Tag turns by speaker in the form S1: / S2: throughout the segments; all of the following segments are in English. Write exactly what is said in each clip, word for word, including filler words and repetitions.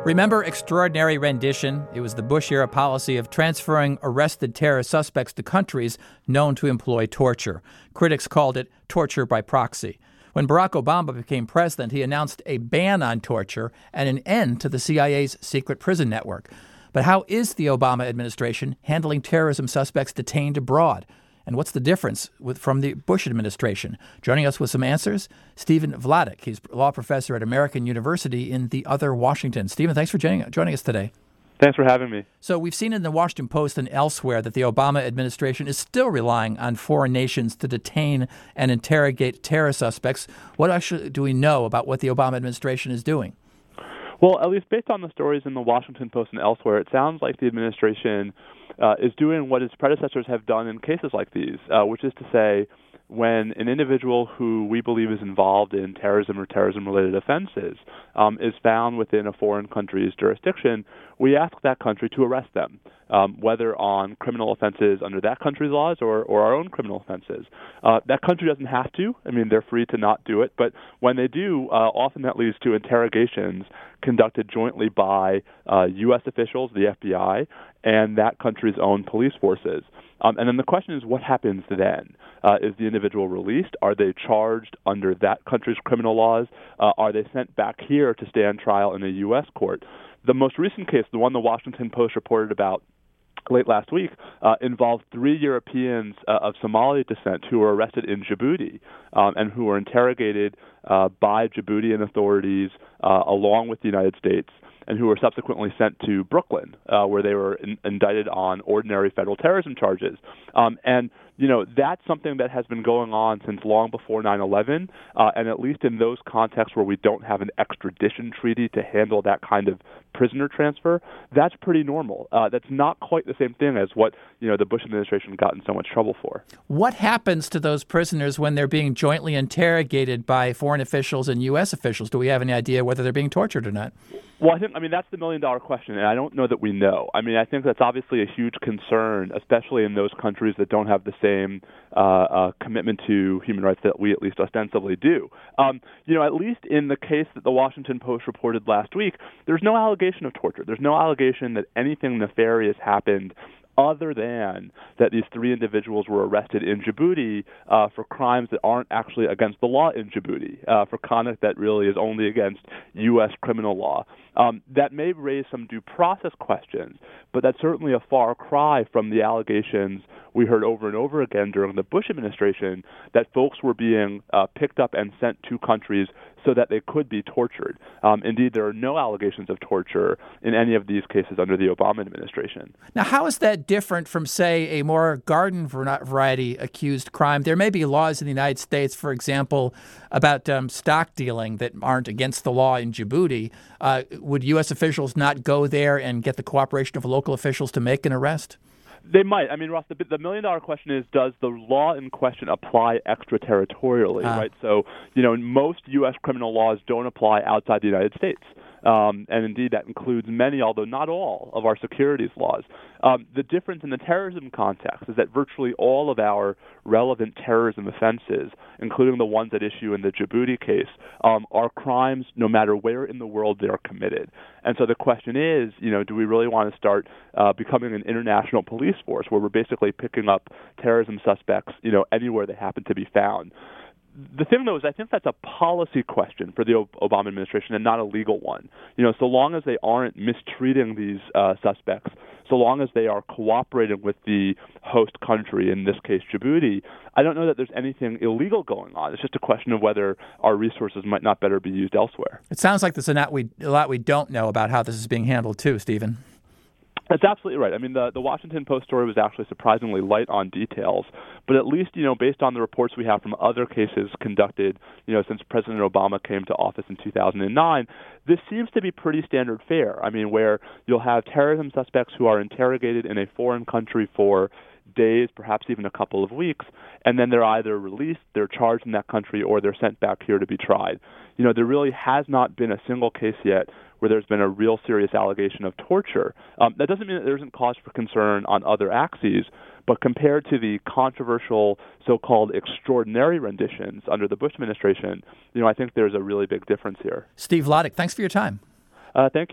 S1: Remember extraordinary rendition? It was the Bush-era policy of transferring arrested terror suspects to countries known to employ torture. Critics called it torture by proxy. When Barack Obama became president, he announced a ban on torture and an end to the C I A's secret prison network. But how is the Obama administration handling terrorism suspects detained abroad? And what's the difference with, from the Bush administration? Joining us with some answers, Stephen Vladeck. He's a law professor at American University in the other Washington. Stephen, thanks for joining, joining us today.
S2: Thanks for having me.
S1: So we've seen in the Washington Post and elsewhere that the Obama administration is still relying on foreign nations to detain and interrogate terror suspects. What actually do we know about what the Obama administration is doing?
S2: Well, at least based on the stories in the Washington Post and elsewhere, it sounds like the administration uh, is doing what its predecessors have done in cases like these, uh, which is to say, when an individual who we believe is involved in terrorism or terrorism-related offenses um, is found within a foreign country's jurisdiction, we ask that country to arrest them, um, whether on criminal offenses under that country's laws or, or our own criminal offenses. Uh, that country doesn't have to. I mean, they're free to not do it. But when they do, uh, often that leads to interrogations conducted jointly by uh, U S officials, the F B I, and that country's own police forces. Um, and then the question is, what happens then? Uh, is the individual released? Are they charged under that country's criminal laws? Uh, are they sent back here to stand trial in a U S court? The most recent case, the one the Washington Post reported about late last week, uh, involved three Europeans uh, of Somali descent who were arrested in Djibouti um, and who were interrogated uh, by Djiboutian authorities uh, along with the United States, and who were subsequently sent to Brooklyn, uh, where they were in- indicted on ordinary federal terrorism charges. Um, and, you know, that's something that has been going on since long before nine eleven, uh, and at least in those contexts where we don't have an extradition treaty to handle that kind of prisoner transfer, that's pretty normal. Uh, that's not quite the same thing as what, you know, the Bush administration got in so much trouble for.
S1: What happens to those prisoners when they're being jointly interrogated by foreign officials and U S officials? Do we have any idea whether they're being tortured or not?
S2: Well, I think, I mean, that's the million-dollar question, and I don't know that we know. I mean, I think that's obviously a huge concern, especially in those countries that don't have the same uh, uh, commitment to human rights that we at least ostensibly do. Um, you know, at least in the case that the Washington Post reported last week, there's no allegation of torture. There's no allegation that anything nefarious happened other than that these three individuals were arrested in Djibouti uh, for crimes that aren't actually against the law in Djibouti, uh, for conduct that really is only against U S criminal law. Um, that may raise some due process questions, but that's certainly a far cry from the allegations we heard over and over again during the Bush administration that folks were being uh, picked up and sent to countries so that they could be tortured. Um, indeed, there are no allegations of torture in any of these cases under the Obama administration.
S1: Now, how is that different from, say, a more garden variety accused crime? There may be laws in the United States, for example, about um, stock dealing that aren't against the law in Djibouti. Uh, would U S officials not go there and get the cooperation of local officials to make an arrest?
S2: They might. I mean, Ross, the, the million-dollar question is, does the law in question apply extraterritorially, uh. right? So, you know, most U S criminal laws don't apply outside the United States. Um, and indeed, that includes many, although not all, of our securities laws. Um, the difference in the terrorism context is that virtually all of our relevant terrorism offenses, including the ones at issue in the Djibouti case, um, are crimes no matter where in the world they are committed. And so the question is, you know, do we really want to start uh, becoming an international police force where we're basically picking up terrorism suspects, you know, anywhere they happen to be found? The thing, though, is I think that's a policy question for the Obama administration and not a legal one. You know, so long as they aren't mistreating these uh, suspects, so long as they are cooperating with the host country, in this case Djibouti, I don't know that there's anything illegal going on. It's just a question of whether our resources might not better be used elsewhere.
S1: It sounds like there's a lot we, a lot we don't know about how this is being handled, too, Stephen.
S2: That's absolutely right. I mean, the, the Washington Post story was actually surprisingly light on details, but at least, you know, based on the reports we have from other cases conducted, you know, since President Obama came to office in two thousand nine, this seems to be pretty standard fare. I mean, where you'll have terrorism suspects who are interrogated in a foreign country for days, perhaps even a couple of weeks, and then they're either released, they're charged in that country, or they're sent back here to be tried. You know, there really has not been a single case yet where there's been a real serious allegation of torture. Um, that doesn't mean that there isn't cause for concern on other axes, but compared to the controversial so-called extraordinary renditions under the Bush administration, you know, I think there's a really big difference here.
S1: Steve Vladeck, thanks for your time.
S2: Uh, thank you.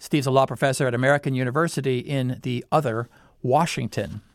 S1: Steve's a law professor at American University in the other Washington.